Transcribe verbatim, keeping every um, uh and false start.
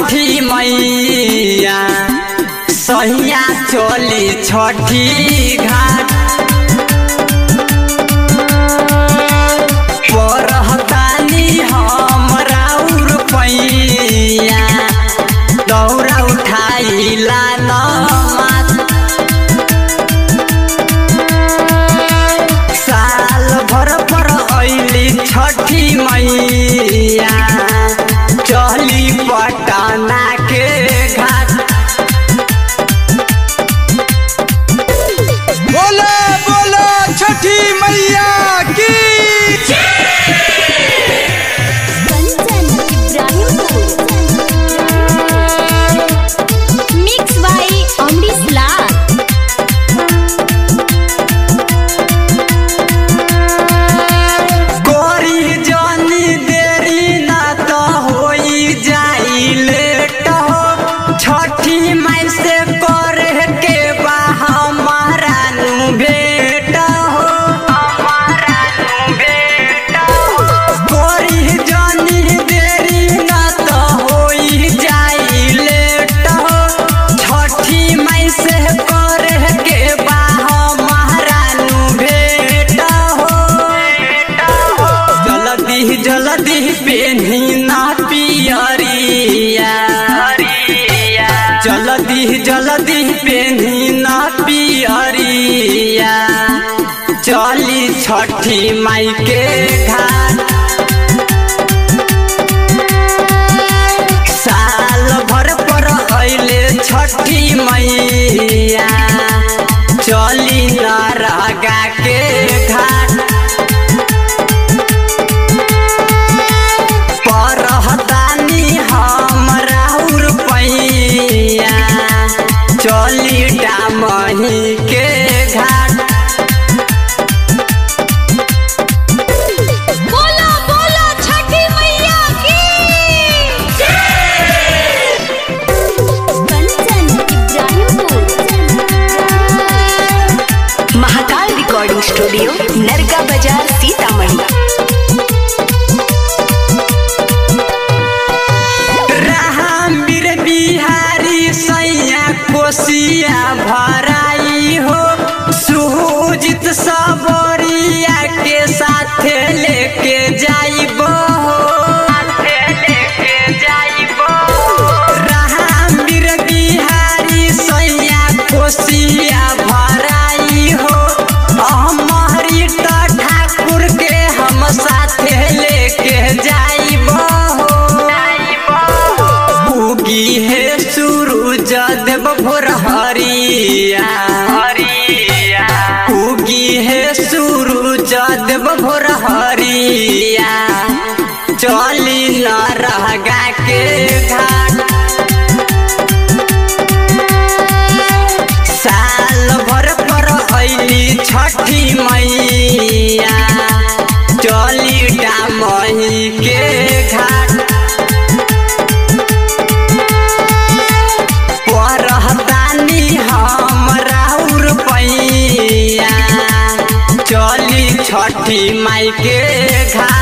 छठी मैया सहिया चली छठी घाट परहतानी हमरा रुपैया दौरा उठाइला न साल भर पर अइली छठी मैया चली पटना के घाट। बोलो बोलो छठी मैया की मिक्स बाई अमरीश लाल। गोरी जानी देरी ना तो होई जाई लेट हो छठी माई से करे के बा हमारा नु भेट हो हमारा नु भेट हो। गोरी जानी देरी ना तो होई जाई लेट हो छठी माई से करे के बा हमारा नु भेट हो। जल्दी जल्दी पेन्ही ना पियरिया जल्दी जल्दी पेन्ही ना पियरिया चली छठी माई के घाट। साल भर पर अइले छठी मैया चली नरगा के घाट। परहतानी हमरा रुपैया चली डामही के घाट। बोलो बोलो छठी मैया की कंचन इब्राहिमपुर। महाकाल रिकॉर्डिंग स्टूडियो नरगा बाजार सीतामढ़ी। रामवीर बिहारी सैया कोसिया भराई हो सुजित सबरिया के साथे लेके जाइबो रामवीर बिहारी सैया कोसिया भराई हो हमारी ठाकुर के हम साथे लेके जाइबो उगी है सूरज देव भोर हरिया उगी है सूरज देव भोर हरिया चली नरगा के घाट। साल भर पर अइली छठी मैया चली डामही के घाट। परहतानी हमरा रुपैया चली छठी माई के घाट।